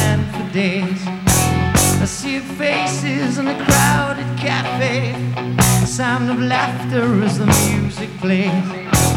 mind for days. I see faces in a crowded cafe, the sound of laughter as the music plays.